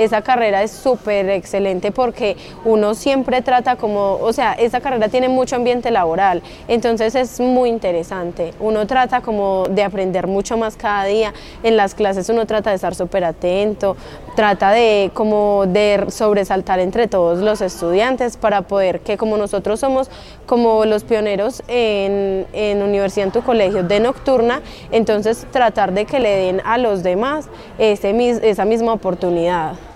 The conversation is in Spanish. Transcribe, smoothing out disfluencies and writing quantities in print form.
esa carrera es súper excelente porque uno siempre trata como, o sea, esa carrera tiene mucho ambiente laboral, entonces es muy interesante, uno trata como de aprender mucho más cada día, en las clases uno trata de estar súper atento, trata de como de sobresaltar entre todos los estudiantes para poder que como nosotros somos como los pioneros en Universidad en tu Colegio de nocturna, entonces tratar de que le den a los demás esa misma oportunidad.